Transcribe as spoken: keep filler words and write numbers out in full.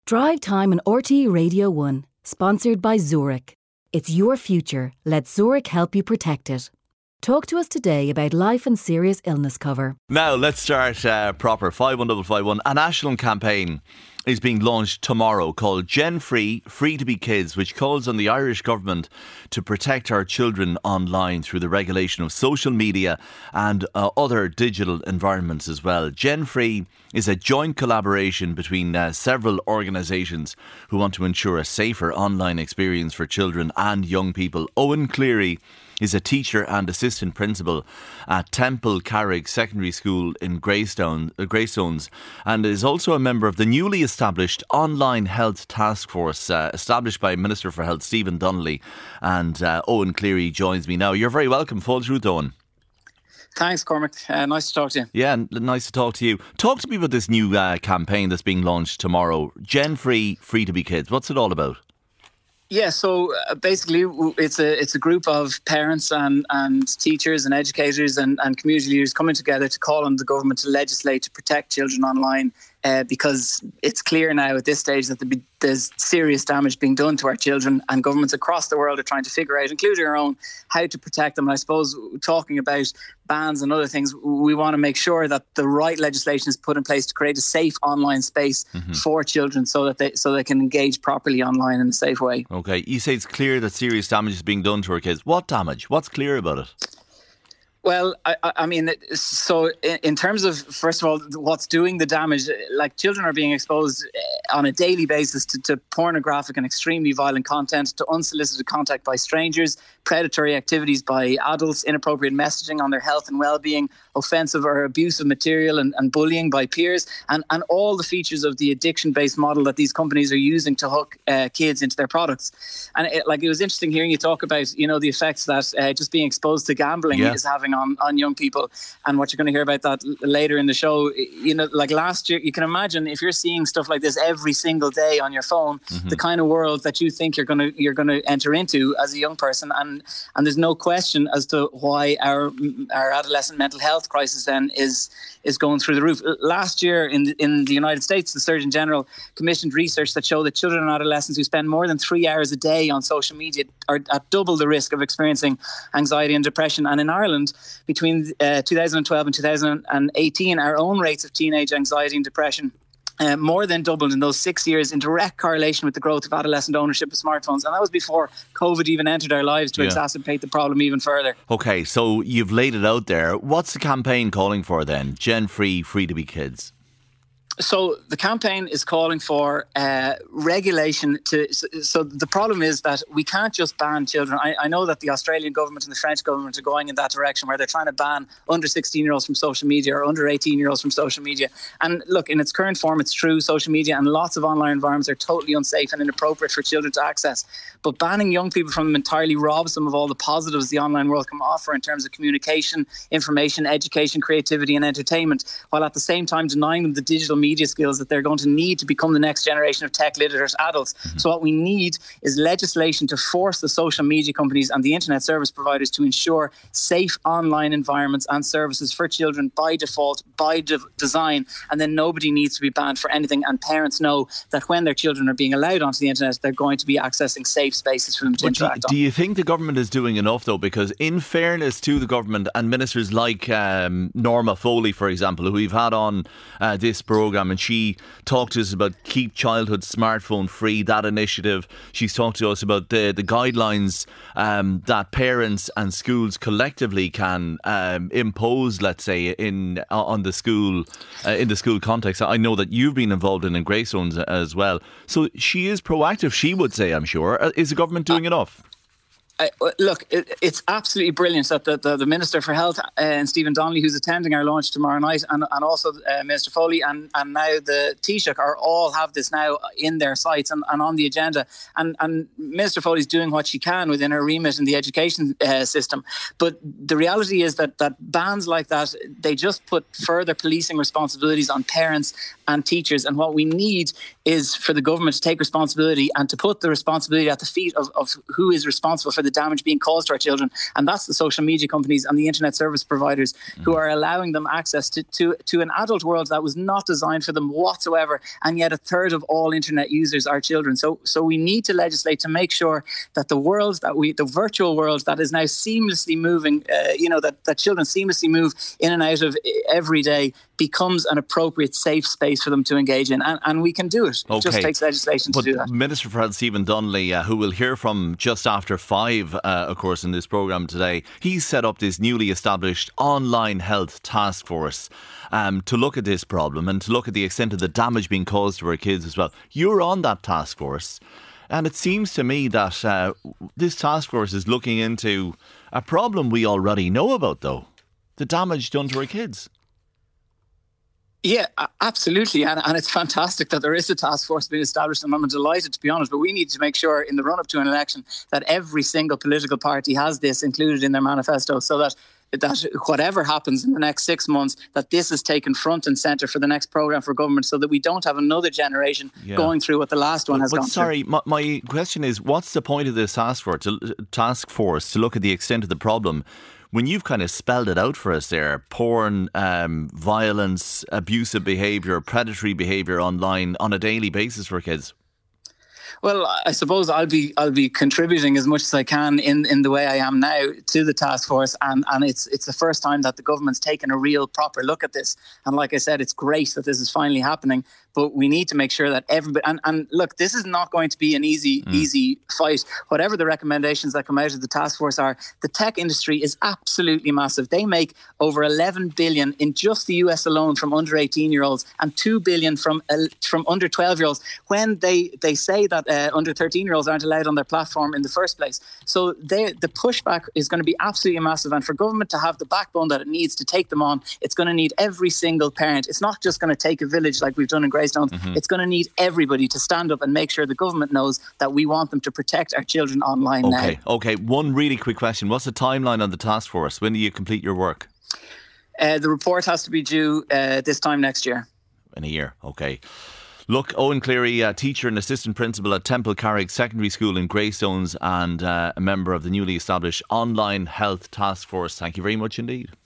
Drive Time on R T E Radio one, sponsored by Zurich. It's your future. Let Zurich help you protect it. Talk to us today about life and serious illness cover. Now, let's start uh, proper. five one five five one. A national campaign is being launched tomorrow called Gen Free, Free to be Kids, which calls on the Irish government to protect our children online through the regulation of social media and uh, other digital environments as well. Gen Free is a joint collaboration between uh, several organisations who want to ensure a safer online experience for children and young people. Owen Cleary is a teacher and assistant principal at Temple Carrick Secondary School in Greystone, uh, Greystones, and is also a member of the newly established Online Health Task Force uh, established by Minister for Health Stephen Donnelly. And uh, Owen Cleary joins me now. You're very welcome. Full truth, Owen. Thanks, Cormac. Uh, nice to talk to you. Yeah, nice to talk to you. Talk to me about this new uh, campaign that's being launched tomorrow. Gen Free, Free to be Kids. What's it all about? Yeah, so uh, basically it's a it's a group of parents and, and teachers and educators and, and community leaders coming together to call on the government to legislate to protect children online uh, because it's clear now at this stage that the, there's serious damage being done to our children, and governments across the world are trying to figure out, including our own, how to protect them. And I suppose talking about bans and other things, we want to make sure that the right legislation is put in place to create a safe online space mm-hmm. for children so that they so they can engage properly online in a safe way. Okay, you say it's clear that serious damage is being done to our kids. What damage? What's clear about it? Well, I, I mean, so in terms of, first of all, what's doing the damage, like children are being exposed on a daily basis to, to pornographic and extremely violent content, to unsolicited contact by strangers, predatory activities by adults, inappropriate messaging on their health and well-being, offensive or abusive material and, and bullying by peers, and, and all the features of the addiction-based model that these companies are using to hook uh, kids into their products. And it, like it was interesting hearing you talk about, you know, the effects that uh, just being exposed to gambling yeah. is having on, on young people, and what you're going to hear about that later in the show. You know, like last year, you can imagine if you're seeing stuff like this every single day on your phone, mm-hmm. the kind of world that you think you're going to you're going to enter into as a young person, and and there's no question as to why our our adolescent mental health crisis then is is going through the roof. Last year in the, in the United States, the Surgeon General commissioned research that showed that children and adolescents who spend more than three hours a day on social media are at double the risk of experiencing anxiety and depression. And in Ireland, between uh, two thousand twelve and two thousand eighteen, our own rates of teenage anxiety and depression Uh, more than doubled in those six years, in direct correlation with the growth of adolescent ownership of smartphones. And that was before COVID even entered our lives to yeah. exacerbate the problem even further. OK, so you've laid it out there. What's the campaign calling for then? Gen Free, Free to be Kids. So the campaign is calling for uh, regulation to. So, so the problem is that we can't just ban children. I, I know that the Australian government and the French government are going in that direction, where they're trying to ban under sixteen-year-olds from social media or under eighteen-year-olds from social media. And look, in its current form, it's true. Social media and lots of online environments are totally unsafe and inappropriate for children to access. But banning young people from them entirely robs them of all the positives the online world can offer in terms of communication, information, education, creativity and entertainment, while at the same time denying them the digital media media skills that they're going to need to become the next generation of tech literate adults. Mm-hmm. So what we need is legislation to force the social media companies and the internet service providers to ensure safe online environments and services for children by default, by de- design, and then nobody needs to be banned for anything. And parents know that when their children are being allowed onto the internet, they're going to be accessing safe spaces for them to but interact do, on. Do you think the government is doing enough though? Because in fairness to the government and ministers like um, Norma Foley, for example, who we've had on uh, this programme, and she talked to us about Keep Childhood Smartphone Free, that initiative. She's talked to us about the, the guidelines um, that parents and schools collectively can um, impose, let's say, in on the school uh, in the school context. I know that you've been involved in, in Greystones as well. So she is proactive, she would say, I'm sure. Is the government doing uh, enough? I, look, it, it's absolutely brilliant that the, the, the Minister for Health uh, and Stephen Donnelly, who's attending our launch tomorrow night, and, and also uh, Minister Foley and, and now the Taoiseach are all have this now in their sights and, and on the agenda. And, and Minister Foley's doing what she can within her remit in the education uh, system. But the reality is that, that bans like that, they just put further policing responsibilities on parents and teachers. And what we need is for the government to take responsibility and to put the responsibility at the feet of, of who is responsible for the damage being caused to our children. And that's the social media companies and the internet service providers mm. who are allowing them access to, to, to an adult world that was not designed for them whatsoever. And yet a third of all internet users are children. So, so we need to legislate to make sure that the world that we, the virtual world that is now seamlessly moving, uh, you know, that, that children seamlessly move in and out of every day becomes an appropriate safe space for them to engage in. And, and we can do it. It okay. just takes legislation but to do that. Minister for Health Stephen Donnelly, uh, who we'll hear from just after five, uh, of course, in this programme today, he's set up this newly established online health task force um, to look at this problem and to look at the extent of the damage being caused to our kids as well. You're on that task force. And it seems to me that uh, this task force is looking into a problem we already know about, though. The damage done to our kids. Yeah, absolutely. And, and it's fantastic that there is a task force being established, and I'm delighted, to be honest. But we need to make sure in the run-up to an election that every single political party has this included in their manifesto, so that that whatever happens in the next six months, that this is taken front and centre for the next programme for government, so that we don't have another generation yeah. going through what the last one has but, but gone sorry, through. Sorry, my, my question is, what's the point of this task force, to, task force to look at the extent of the problem when you've kind of spelled it out for us there? Porn, um, violence, abusive behaviour, predatory behaviour online on a daily basis for kids. Well, I suppose I'll be I'll be contributing as much as I can in, in the way I am now to the task force, and, and it's it's the first time that the government's taken a real proper look at this. And like I said, it's great that this is finally happening, but we need to make sure that everybody, and, and look, this is not going to be an easy mm. easy fight. Whatever the recommendations that come out of the task force are, the tech industry is absolutely massive. They make over eleven billion in just the U S alone from under eighteen year olds, and two billion from uh, from under twelve year olds, when they they say that Uh, under thirteen year olds aren't allowed on their platform in the first place. So they, the pushback is going to be absolutely massive, and for government to have the backbone that it needs to take them on, it's going to need every single parent. It's not just going to take a village like we've done in Greystones. Mm-hmm. It's going to need everybody to stand up and make sure the government knows that we want them to protect our children online okay, now. Okay, one really quick question. What's the timeline on the task force? When do you complete your work? Uh, the report has to be due uh, this time next year. In a year, okay. Look, Owen Cleary, a teacher and assistant principal at Temple Carrick Secondary School in Greystones, and uh, a member of the newly established Online Health Task Force. Thank you very much indeed.